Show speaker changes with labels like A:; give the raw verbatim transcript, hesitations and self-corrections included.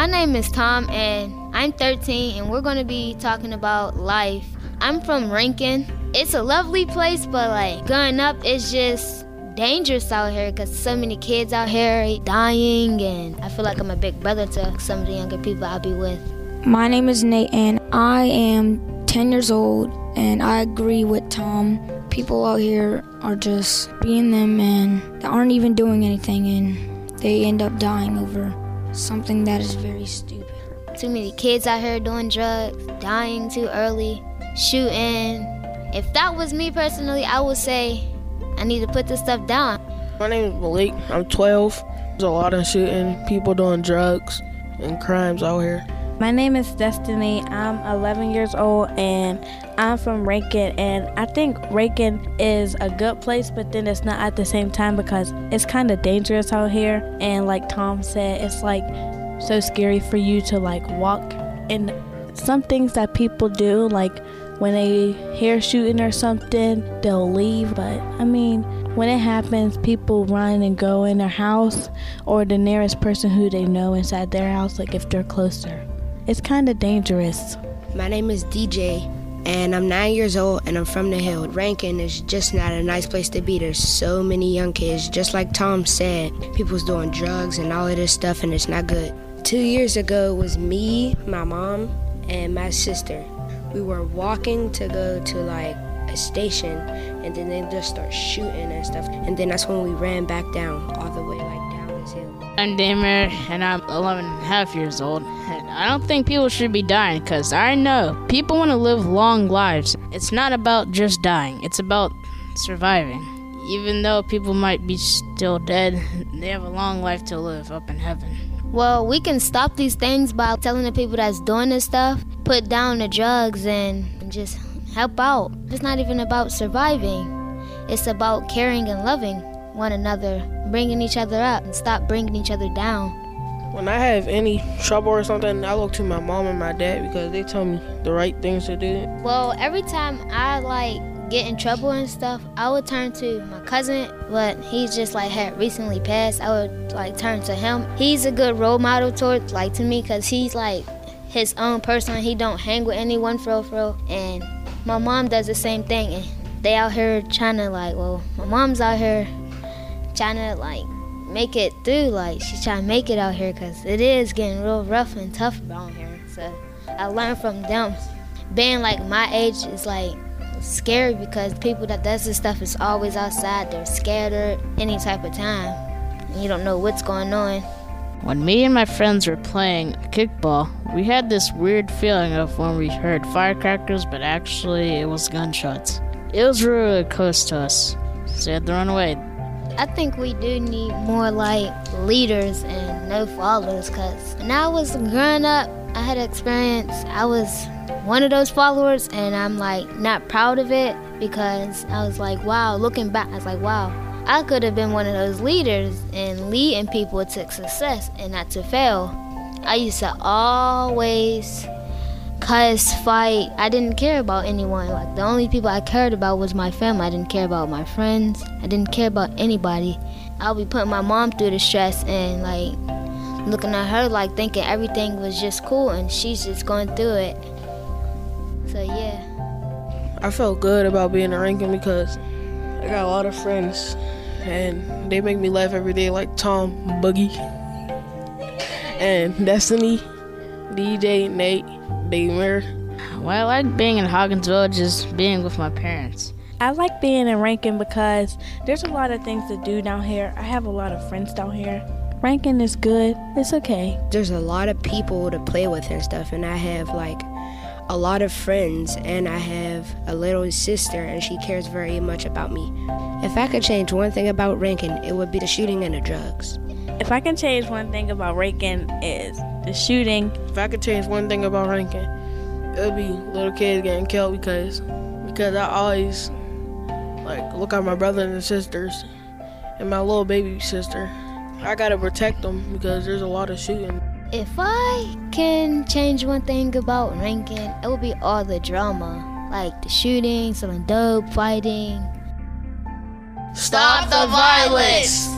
A: My name is Tom, and I'm thirteen, and we're going to be talking about life. I'm from Rankin. It's a lovely place, but like growing up, it's just dangerous out here because so many kids out here dying, and I feel like I'm a big brother to some of the younger people I'll be with.
B: My name is Nate, and I am ten years old, and I agree with Tom. People out here are just being them, and they aren't even doing anything, and they end up dying over something that is very stupid.
A: Too many kids out here doing drugs, dying too early, shooting. If that was me personally, I would say I need to put this stuff down.
C: My name is Malik. I'm twelve. There's a lot of shooting, people doing drugs and crimes out here.
D: My name is Destiny. I'm eleven years old, and I'm from Rankin, and I think Rankin is a good place, but then it's not at the same time because it's kind of dangerous out here, and like Tom said, it's like so scary for you to like walk, and some things that people do, like when they hear shooting or something, they'll leave, but I mean, when it happens, people run and go in their house or the nearest person who they know inside their house, like if they're closer. It's kind of dangerous.
E: My name is D J, and I'm nine years old, and I'm from the Hill. Rankin is just not a nice place to be. There's so many young kids. Just like Tom said, people's doing drugs and all of this stuff, and it's not good. Two years ago, it was me, my mom, and my sister. We were walking to go to, like, a station, and then they just start shooting and stuff. And then that's when we ran back down, all the way, like, down this hill.
F: I'm Damer, and I'm eleven and a half years old. And I don't think people should be dying, because I know people want to live long lives. It's not about just dying. It's about surviving. Even though people might be still dead, they have a long life to live up in heaven.
A: Well, we can stop these things by telling the people that's doing this stuff, put down the drugs and just help out. It's not even about surviving. It's about caring and loving one another, bringing each other up, and stop bringing each other down.
C: When I have any trouble or something, I look to my mom and my dad because they tell me the right things to do.
A: Well, every time I like get in trouble and stuff, I would turn to my cousin, but he's just like had recently passed. I would like turn to him. He's a good role model towards like to me because he's like his own person. He don't hang with anyone for real, for real. And my mom does the same thing, and they out here trying to like, well, my mom's out here trying to like make it through, like she's trying to make it out here because it is getting real rough and tough around here. So I learned from them. Being like my age is like scary because people that does this stuff is always outside. They're scared at any type of time, and you don't know what's going on.
F: When me and my friends were playing kickball, we had this weird feeling of when we heard firecrackers, but actually it was gunshots. It was really close to us, so we had to run away.
A: I think we do need more like leaders and no followers, because when I was growing up, I had an experience. I was one of those followers, and I'm like not proud of it because I was like, wow, looking back, I was like, wow, I could have been one of those leaders and leading people to success and not to fail. I used to always cuss, fight. I didn't care about anyone. Like the only people I cared about was my family. I didn't care about my friends. I didn't care about anybody. I'll be putting my mom through the stress and like looking at her like thinking everything was just cool and she's just going through it. So yeah.
C: I felt good about being in Rankin because I got a lot of friends and they make me laugh every day, like Tom, Boogie, and Destiny, D J, Nate, Damer.
F: Well, I like being in Hawkinsville, just being with my parents.
D: I like being in Rankin because there's a lot of things to do down here. I have a lot of friends down here. Rankin is good. It's okay.
E: There's a lot of people to play with and stuff, and I have like a lot of friends, and I have a little sister, and she cares very much about me. If I could change one thing about Rankin, it would be the shooting and the drugs.
D: If I can change one thing about Rankin is the shooting.
C: If I could change one thing about Rankin, it would be little kids getting killed because because I always like look at my brothers and sisters and my little baby sister. I gotta protect them because there's a lot of shooting.
A: If I can change one thing about Rankin, it would be all the drama, like the shooting, selling dope, fighting.
G: Stop the violence!